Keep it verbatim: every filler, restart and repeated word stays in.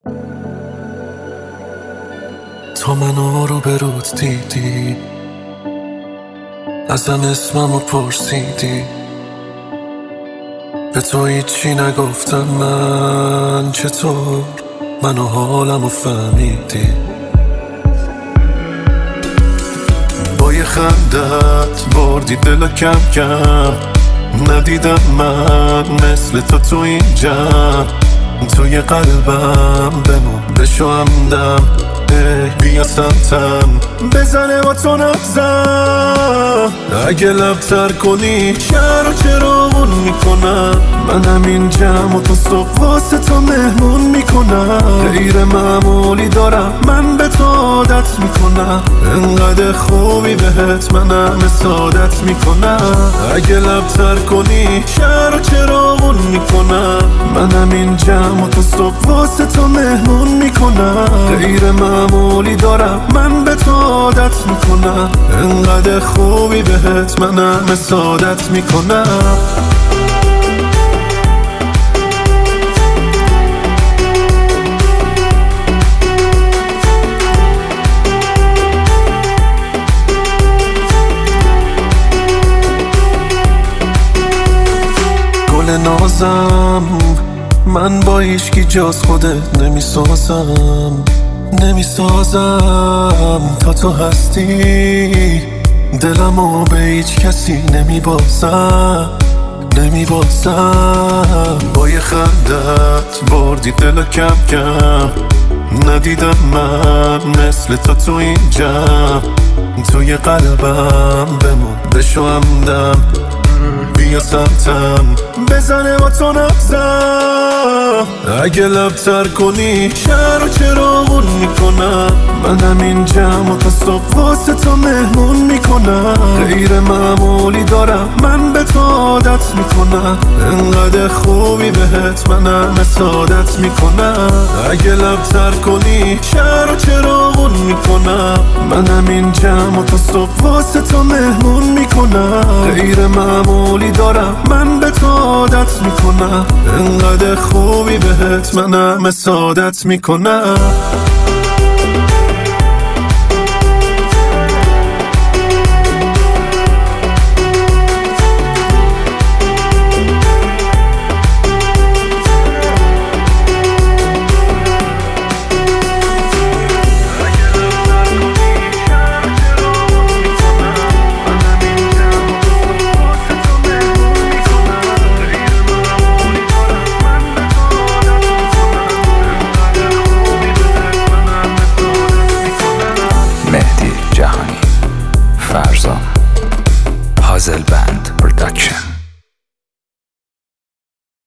تو منو رو به رود دیدی، ازم اسممو پرسیدی، به تو هیچی نگفتم من. چطور منو حالمو فهمیدی؟ با یه خندت بردی دلو کم کم، ندیدم من مثل تو تو این جمع. توی قلبم بمون بشو همدم، بیا سمتم بزنه با تو نبزم. اگه لبتر کنی شهر رو چراغون میکنم، منم این جمع و تو صبح واسه تو مهمون میکنم. غیر معمولی دارم من به تو عادت میکنم، انقدر خوبی بهت منم سعادت میکنم. اگه لبتر کنی شهر رو چراغون میکنم، منم این جمع و تو صبح واسه تو مهمون میکنم. غیر معمولی دارم من به تو عادت میکنم، انقدر خوبی بهت منم سعادت میکنم. گل نازم من با هیچکی جز خودت نمیسازم، نمیسازم تا تو هستی. دلمو به هیچ کسی نمیبازم، نمیبازم. با یه خندت بردی دلو کم کم، ندیدم من مثل تو تو این جمع. توی قلبم بمون بشو همدم، بیا سمتم بزنه با تو نبزم. اگه لبتر کنی شهر رو چراغون میکنم، منم این جمع و تا صبح واسه تو مهمون میکنم. غیر معمولی دارم من به تو عادت میکنم، انقدر خوبی بهت منم سعادت میکنم. اگه لبتر کنی شهر رو چراغون میکنم، منم این جمع و تا صبح واسه تو مهمون میکنم. غیر معمولی دارم من به تو عادت میکنم، انقدر خوبی بهت منم سعادت میکنم. مهدی جهانی، فرزان، پازل بند پروداکشن.